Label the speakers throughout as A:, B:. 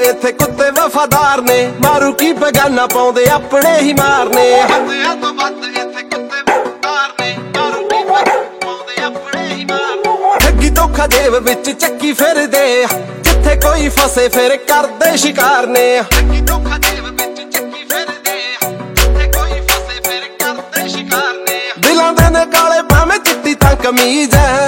A: ਇੱਥੇ ਕੁੱਤੇ ਵਫਾਦਾਰ ਨੇ, ਮਾਰੂ ਕੀ ਬਗਾਨਾ ਪਾਉਂਦੇ ਆਪਣੇ ਹੀ ਮਾਰਨੇ। ਹੱਥਿਆਂ ਤੋਂ ਵੱਧ ਇੱਥੇ ਕੁੱਤੇ ਵਫਾਦਾਰ ਨੇ, ਮਾਰੂ ਕੀ ਬਗਾਨਾ ਪਾਉਂਦੇ ਆਪਣੇ ਹੀ ਮਾਰਨੇ। ਠੱਗੀ ਧੋਖਾ ਜੇਬ ਵਿੱਚ ਚੱਕੀ ਫਿਰਦੇ, ਜਿੱਥੇ ਕੋਈ ਫਸੇ ਫਿਰ ਕਰਦੇ ਸ਼ਿਕਾਰ ਨੇ। ਠੱਗੀ ਧੋਖਾ ਜੇਬ ਵਿੱਚ ਚੱਕੀ ਫਿਰਦੇ, ਜਿੱਥੇ ਕੋਈ ਫਸੇ ਫਿਰ ਕਰਦੇ ਸ਼ਿਕਾਰ ਨੇ। ਦਿਲਾਂ ਦੇ ਨੇ ਕਾਲੇ ਭਾਵੇਂ ਚਿੱਟੀ ਤਾਂ ਕਮੀਜ਼ ਹੈ,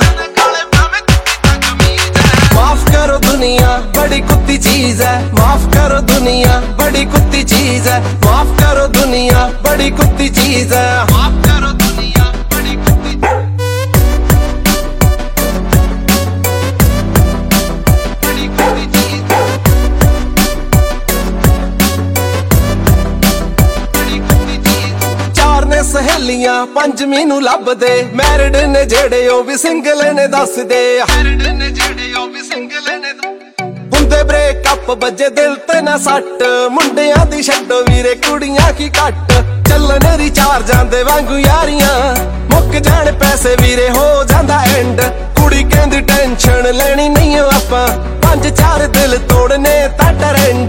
A: माफ करो दुनिया बड़ी कुत्ती चीज है, माफ करो दुनिया बड़ी कुत्ती चीज है, माफ करो दुनिया बड़ी कुत्ती चीज है, माफ करो दुनिया बड़ी कुत्ती चीज है। चार ने सहेलियां पंजवीं नूं लभदे, मैरिड ने जेड़े ओ भी सिंगल ने दसदे। ਹੁੰਦੇ ਬ੍ਰੇਕਅਪ ਵੱਜੇ ਦਿਲ ਤੇ ਨਾ ਸੱਟ, ਮੁੰਡਿਆਂ ਦੀ ਛੱਡੋ ਵੀਰੇ ਕੁੜੀਆਂ ਕੀ ਘੱਟ। ਚੱਲਣ ਰਿਚਾਰਜਾਂ ਦੇ ਵਾਂਗੂ ਯਾਰੀਆਂ, ਮੁੱਕ ਜਾਣ ਪੈਸੇ ਵੀਰੇ ਹੋ ਜਾਂਦਾ ਐਂਡ। ਕੁੜੀ ਕਹਿੰਦੀ ਟੈਨਸ਼ਨ ਲੈਣੀ ਨਹੀਂ ਆਪਾਂ, 5-4 ਦਿਲ ਤੋੜਨੇ ਤਾਂ ਟਰੈਂਡ।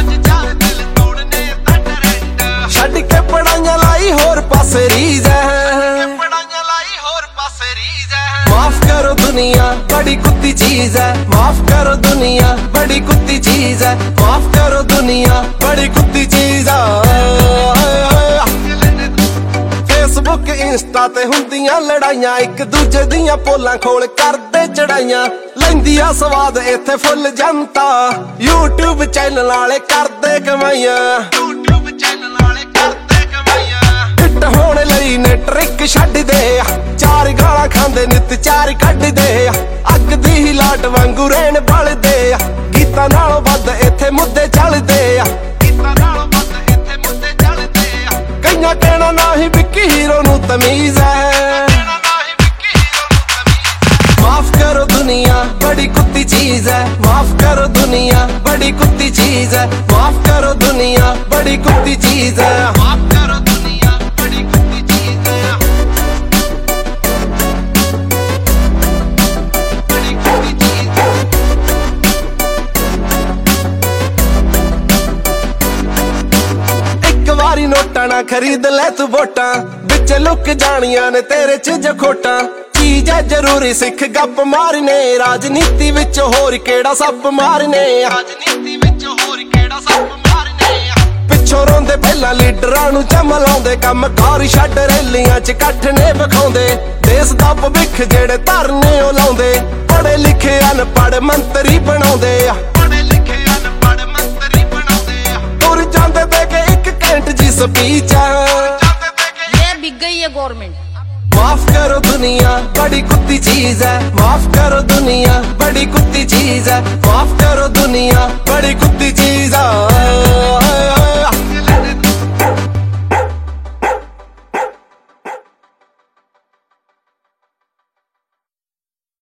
A: ਛੱਡ ਕੇ ਪੜਾਈਆਂ ਲਾਈ ਹੋਰ ਪਾਸੇ ਰੀਝ ਹੈ, माफ करो दुनिया बड़ी कुत्ती चीज है, माफ करो दुनिया बड़ी कुत्ती चीज है, माफ करो दुनिया बड़ी कुत्ती चीज है। फेसबुक इंस्टा ते हुंदियां लड़ाइयां, एक दूजे दियां पोलां खोल करदे चढ़ाइयां। लैंदी आ स्वाद इत्थे फुल जनता, यूट्यूब चैनल वाले करदे कमाइयां। होने लई ने ट्रिक छड्ड दे, 4 गालां खांदे नित 4 कड्डदे। अग दी ही लाट वांगू रहन बलदे, गीतां नालों वध इत्थे मुद्दे चलदे। कईयां कहना ना ही विक्की हीरो नूं तमीज है। माफ करो दुनिया बड़ी कुत्ती चीज है, माफ करो दुनिया बड़ी कुत्ती चीज है, माफ करो दुनिया बड़ी कुत्ती चीज है, माफ करो दुनिया बड़ी कुत्ती चीज है, बड़ी कुत्ती चीज है। एक वारी नोटां ना खरीद ले तू वोटां, विच लुक जानियां ने तेरे च जखोटां। चीज है जरूरी सिख गप मारने, राजनीति विच होर केड़ा सप मारने। राजनीति विच होर केड़ा सप मारने। पिछों रोंदे पहला लीडरां नूं चमलाउंदे, कम कार छड्ड रैलियां च इकट्ठ ने विखाउंदे। देश दा भविख जेड़े धरने ओ लाउंदे, पढ़े लिखे अनपढ़ मंत्री बनाउंदे। पढ़े लिखे अनपढ़ मंत्री बनाउंदे, तुर जांदे दे के 1 घंटे जी स्पीच ये बिक गई है गवर्नमेंट। माफ करो दुनिया बड़ी कुत्ती चीज है, माफ करो दुनिया बड़ी कुत्ती चीज है, माफ करो दुनिया बड़ी कुत्ती चीज